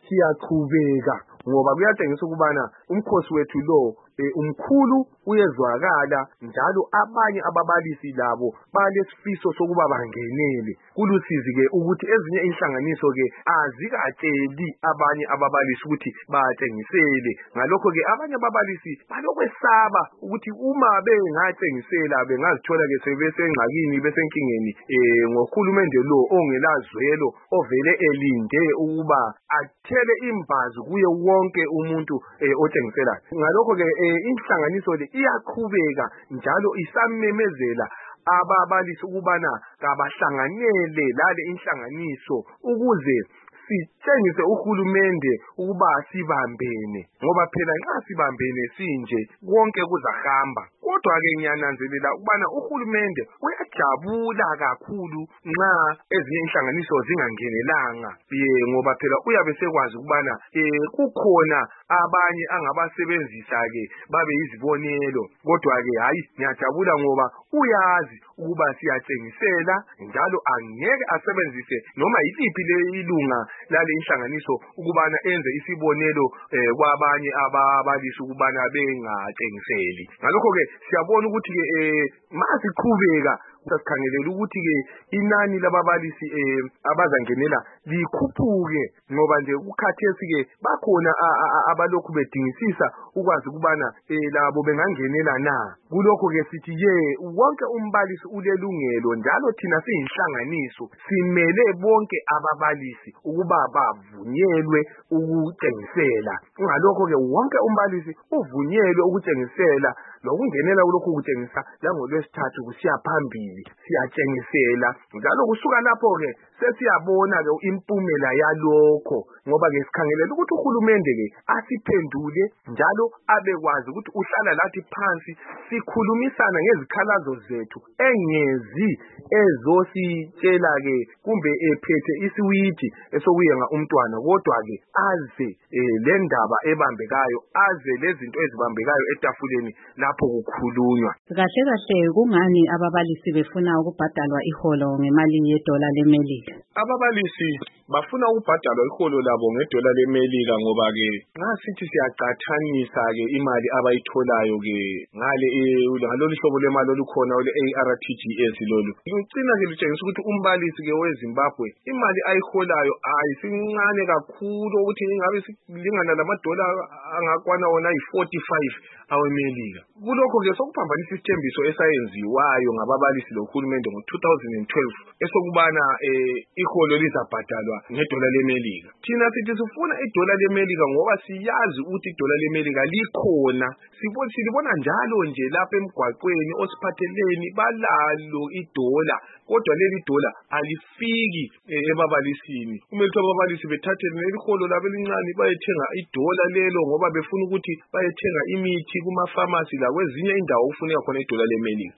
siyaqhubeka ngoba kuyatshengisa ukubana umkhosi wethu lo umkhulu uyezwakala njalo abanye ababalisi labo balesifiso sokuba bangenele. Kulusizi ke ukuthi ezinye inhlanganiso ke azikatsheli abanye ababalisi ukuthi batshengisele. Ngalokho ke abanye ababalisi balokwesaba ukuthi uma bengatshengisela bengazithola ke sebesengxakini besenkingeni ngohulumende lo ongelazwelo ovele elinde ukuba athele imbazi kuye wonke umuntu otshengiselayo. Ngalokho ke inhlanganiso le iyaqhubeka njalo isamemezela ababalisi ukubana kabahlanganele lale inhlanganiso ukuze sitshengise uhulumende ukuba sibambene, ngoba phela nxa sibambene sinje konke kuzahamba. Kodwa ke ngiyananzelela ukubana uhulumende uyajabula kakhulu nxa ezinye inhlanganiso zingangenelanga ngoba phela uyabe sekwazi ukubana kukhona abanye angabasebenzisa ke babe yizibonelo. Kodwa ke hayi, ngiyajabula ngoba uyazi ukuba siyatshengisela njalo angeke asebenzise noma yiliphi ilunga lale inhlanganiso ukubana enze isibonelo kwabanye ababalisi ukubana bengatshengiseli. Ngalokho ke siyabona ukuthi ke masiqhubeka sasikhangelela ukuthi ke inani lababalisi abazangenela likhuphuke ngoba nje ukhathesi ke bakhona abalokhu bedingisisa ukwazi ukubana labo bengangenela na. Kulokho ke sithi wonke umbalisi ulelungelo njalo thina siyinhlanganiso simele bonke ababalisi ukuba bavunyelwe ukutshengisela. Ngalokho ke wonke umbalisi uvunyelwe ukutshengisela lokungenela kulokhu kutshengisa langolwesithathu kusiya phambili siyatshengisela njalo kusuka lapho ke sesiyabona ke impumela yalokho ngoba ke sikhangelela ukuthi uhulumende ke asiphendule njalo abekwazi ukuthi uhlala lathi phansi sikhulumisana ngezikhalazo zethu engezi ezositshela ke kumbe ephethe isiwiji esokuyenga umntwana, kodwa ke aze le ndaba ebambekayo, aze lezinto ezibambekayo etafuleni lapho kukhulunywa. Kahle kahle kungani ababalisi befuna ukubhadalwa iholo ngemali $1 leMelika? Ababalisi bafuna ukubhadalwa iholo labo $1 leMelika ngoba ke nxa sithi siyaqathanisa ke imali abayitholayo ke ngale ngalolu hlobo lemali olukhona ole-ARTGS lolu lucina ke lutshengisa ukuthi umbalisi ke weZimbabwe imali ayiholayo ayisincane kakhulu ukuthi ingabe silingana lamadola angakwana wona ayi-45 aweMelika. Kulokho ke sokuphambanisa isithembiso esayenziwayo ngababalisi lohulumende ngo-2012 esokubana iholo lizabhadalwa $1 leMelika. Thina sithi sifuna $1 leMelika ngoba siyazi ukuthi $1 leMelika likhona. Silibona njalo nje lapha emgwaqweni osiphatheleni balalo $1, kodwa leli $1 alifiki ebabalisini. Kumele ababalisi bethathe leli holo labo elincane bayethenga $1 lelo ngoba befuna ukuthi bayethenga imithi kuma-pharmacy la kwezinye indawo kufuneka khona $1 leMelika.